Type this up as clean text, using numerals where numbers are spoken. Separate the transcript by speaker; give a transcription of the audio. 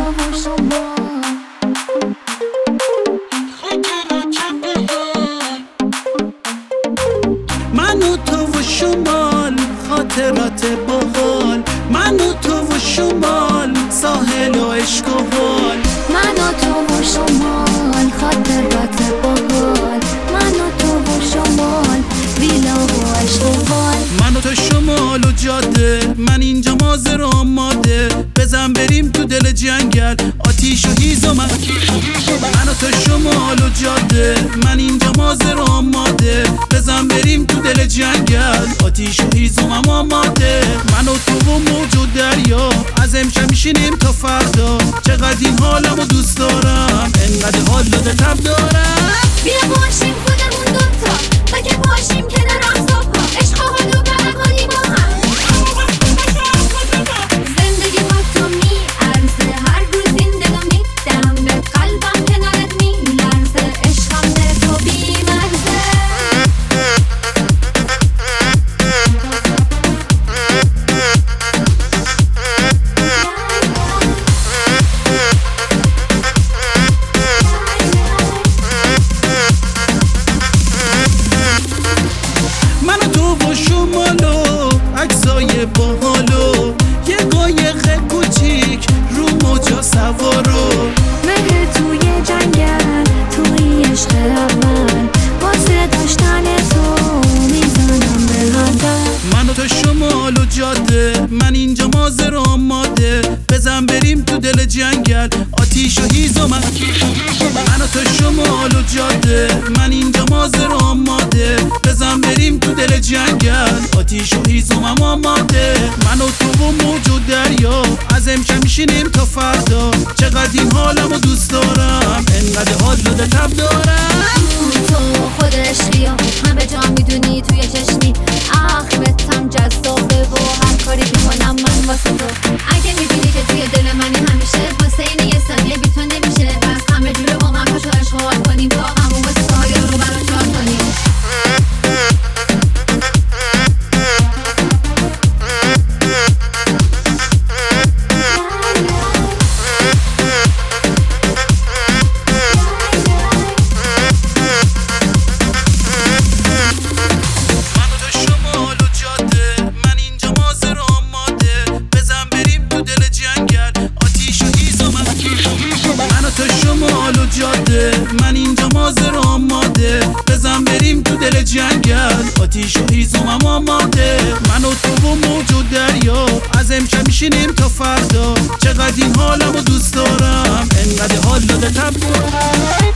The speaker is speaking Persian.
Speaker 1: و شما.
Speaker 2: من و تو و شمال خاطرات باحال، من و تو و شمال ساحل و عشق و حال.
Speaker 1: من و تو و شمال خاطرات باحال، من و تو و شمال ویلا و عشق و حال.
Speaker 2: من و تو شمال و جاده، من اینجا مازر و آماده، بزن بریم تو دل جنگل آتیش و هیزم. من و تو شمال و جاده، من اینجا مازر و آماده، بزن بریم تو دل جنگل آتیش و هیزم آماده. من و تو و موج و دریا از امشب میشینیم تا فردا، چقدر این حالمو دوست دارم، انقدر حال داده تب دارم.
Speaker 1: بیا باشیم خودمون دوتا تا که باشیم کنار احزاب‌ها، عشق و حال و بقالی با هم. زندگی با تو میارزه، هر روز این دلو میدم به قلبم، کنارت میلرزه، عشقم داره تو بی‌مرزه.
Speaker 2: من و تو و شمالو عکسای باحالو، یه قایق کوچیک رو موجا سوارو.
Speaker 1: مهر توی جنگل، توی عشق اول، واسه داشتن تو میزنم به هدف.
Speaker 2: من و تو شمال و جاده، من اینجا مازر و آماده، بزن بریم تو دل جنگل آتیش و هیزم. من و تو شمال و جاده، من اینجا مازر و آماده، بزن بریم تو دل جنگل آتیش و هیزم آماده. من و تو و موج و دریا از امشب میشینیم تا فردا، چقدر این حالمو دوست دارم، انقدر حال داده تب دارم.
Speaker 1: تو خود عشقی و همه جا میدونی توی چشمی، آخرتم جذابه و هر کاری میکنم من واسه تو. اگه میدونی که توی دل منی همیشه، واسه این یه ثانیه بی تو نمیشه، بس همه جوره با من پاشو عشق و حال کنیم تا همون واسه سایه رو برا چار کنیم.
Speaker 2: شمال و جاده، من اینجا مازر و آماده، بزن بریم تو دل جنگل آتیش و هیزم آماده. من و تو و موج و دریا از امشب میشینیم تا فردا، چقدر این حالمو دوست دارم، انقدر حال داده تب دارم.